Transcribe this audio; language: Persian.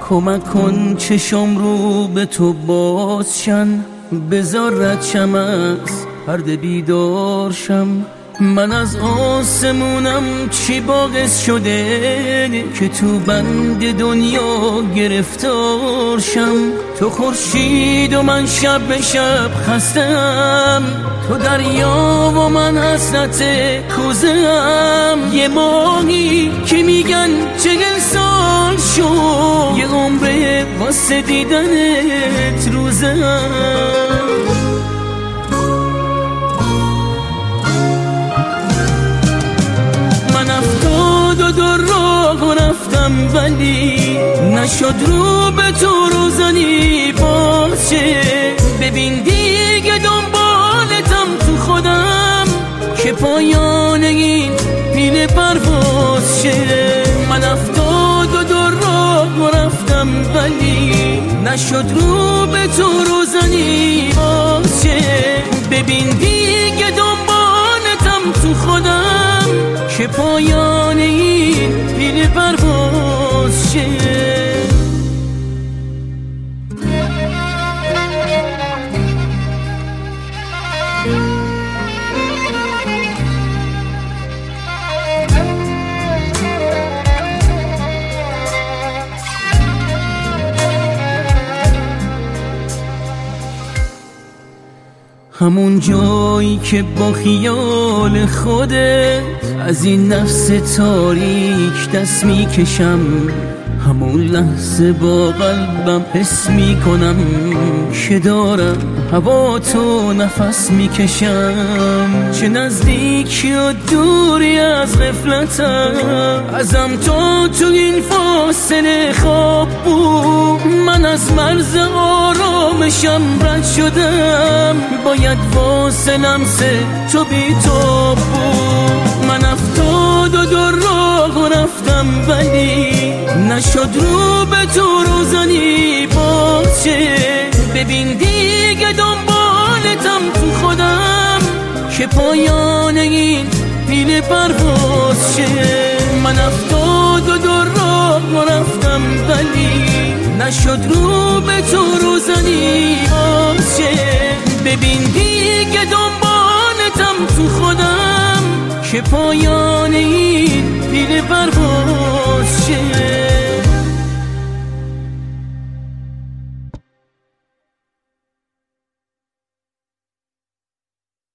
کمک کن چشم رو به تو بازشن، بذار ردشم از پرده بیدارشم. من از آسمونم چی باعث شده که تو بند دنیا گرفتارشم؟ تو خورشید و من شب به شب خستم، تو دریا و من حسرت کوزه‌ام. یه ماهی که میگن 40 سال شد، یه عمره واسه دیدنت روزه‌ام. دو راه رفتم ولی نشد رو به تو روزنی باشه. ببین دیگه دنبالتم تو خودم که پایان این پیل پرواز شه. من 72 راه رفتم ولی نشد رو به تو روزنی باشه. ببین دیگه دنبالتم تو خودم که پایان این پیل پرواز شه. همون جایی که با خیال خودت از این نفس تاریک دست میکشم، همون لحظه با قلبم حس میکنم که دارم هوا تو نفس میکشم. چه نزدیکی و دوری از غفلتم، ازم تو این فاصله خواب بود. من از مرز آرامشم رد شدم، باید واسه لمس تو بی تو بود. من 72 راه رفتم ولی نشد رو به تو روزنی باشه. ببین دیگه دنبالتم تو خودم که پایان این پیل پرواز شه. من 72 راه رفتم ولی نشد رو به تو روزنی باشه. ببین دیگه دنبالتم تو خودم که پایان این پیل پرواز